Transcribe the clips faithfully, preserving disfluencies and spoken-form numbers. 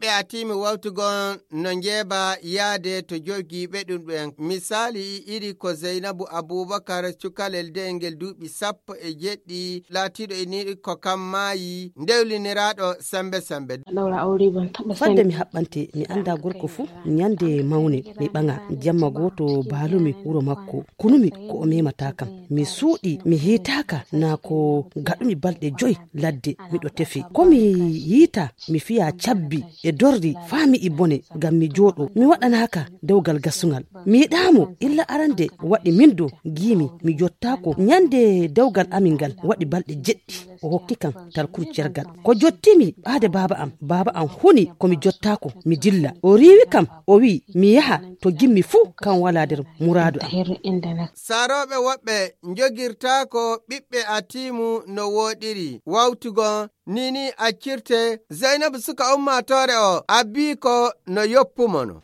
ɓiɓɓe atimi wawtugon no njeeba yaade to jogiiɓe ɗum ɓen. Misali iri ko Zainabu Abubakar cukalel de'engel duuɓi sappo e jeɗɗi laatiɗo e niɗi ko kam maayi ndewliniraaɗo sembe sembe. Fadde mi haɓɓante mi anda gorko fu nyande mawne mi ɓanga jamma goto baalumi wuro makko kunumi ko o memata kam mi suuɗi mi hitaka na ko gaɗumi balɗe joyi ladde miɗo tefi ko mi yita mi fiya cabbi e dordi fami i bone gam mi jooɗo mi waɗanaka dewgal gasugal mi yiɗamo illa arande waɗi mindo gimi mi jottako nyande dewgal amingal waɗi balɗe jeɗɗi o hokki kam tarkur cergal ko jottimi ɓaade baba am baba am huni komi jottako mi dilla o riwi kam o wi mi yaha to gimmi fu kan wala nder muradu am. Saroɓe woɓɓe jogirtako ɓiɓɓe atimu no woɗiri wawtugo nini accirte Zainabu suka ummatore o abbi ko no yoppumono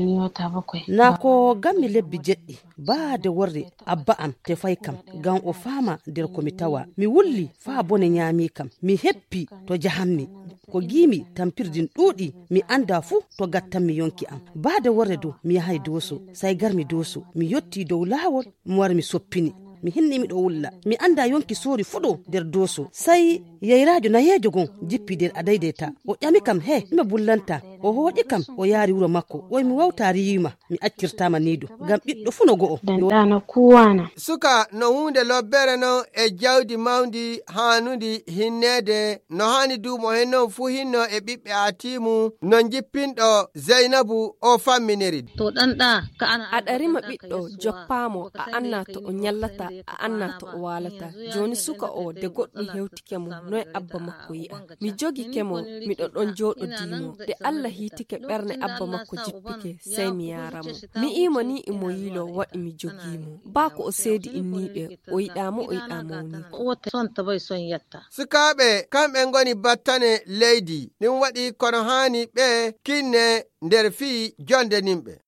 na ko gammi lebbi jeɗɗi baade worre abba am te fay kam gam o fama nder komi tawa mi wulli faa bone nyami kam mi heppi to jahammi ko gimi tampirjin ɗuuɗi mi anda fu to gattanmi yonki am baade worre do mi yahay doso say garmi doso mi yotti dow lawol mi wara mi soppini mi hinni miɗo wulla mi anda yonki sori fuɗo nder doso say yeyrajo nayejo gon jippi nder adaydeta o ƴami kam he mi bullanta o hooƴi kam o yaari wuro makko oy mi wawtari yima mi accirtama nido gam ɓiɗɗo fu no go'o dandana kuwana suka no hunde lobbere no e jawdi mawdi hanundi hinnede no hani duumo hen non fu hinno e ɓiɓɓe atimu no jippinɗo Zainabu o famminiri to ɗanɗa ka ana a ɗarima ɓiɗɗo joppamo a anna to o nyallata a anna to o walata joni suka o de goɗɗum hewtike mo noy abba makko yi'a mi jogi kemo miɗo ɗon joɗo dimo de Allah hitike ɓerne abba makko jippike sey mi yaramo mi imo ni imo yilo waɗi mi jogimo ba ko o seedi inniɓe o yiɗamo o yiɗamo ni wote son tabay son yatta sukaɓe kamɓe ngoni battane leydi ɗum waɗi kono hani ɓe kinne nder fii jonde nimɓe